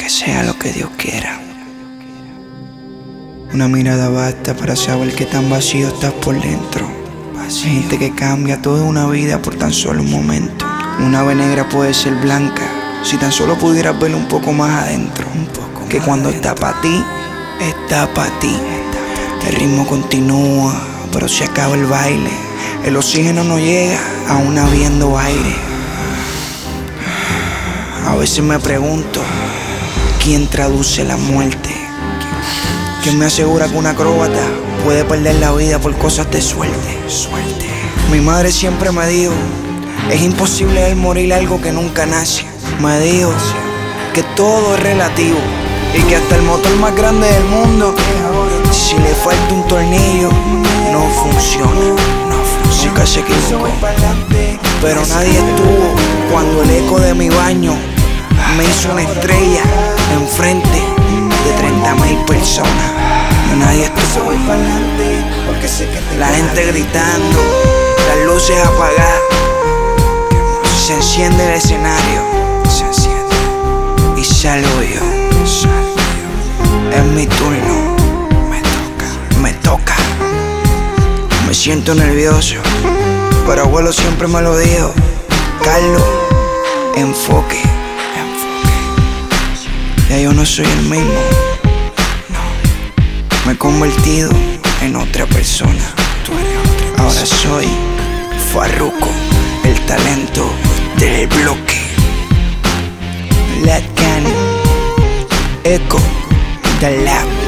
sea lo que Dios quiera. Una mirada basta para saber que tan vacío estás por dentro. Gente que cambia toda una vida por tan solo un momento. Una ave negra puede ser blanca si tan solo pudieras verlo un poco más adentro. Que cuando está para ti, está para ti. El ritmo continúa, pero se acaba el baile. El oxígeno no llega, aún habiendo aire. A veces me pregunto, ¿quién traduce la muerte? ¿Quién me asegura que un acróbata puede perder la vida por cosas de suerte? Mi madre siempre me dijo, es imposible ver morir algo que nunca nace. Me dijo que todo es relativo y que hasta el motor más grande del mundo, si le falta un tornillo, no funciona. Nunca se equivocó, pero nadie estuvo cuando el eco de mi baño me hizo una estrella enfrente de 30,000 personas. Nadie estuvo, la gente gritando, las luces apagadas, se enciende el escenario y salgo yo. Es mi turno, me toca. Me siento nervioso, pero abuelo siempre me lo dijo: Carlos, enfoque. Ya yo no soy el mismo, me he convertido en otra persona. Ahora soy Farruko, el talento del bloque. Let Can, Echo, the Lab.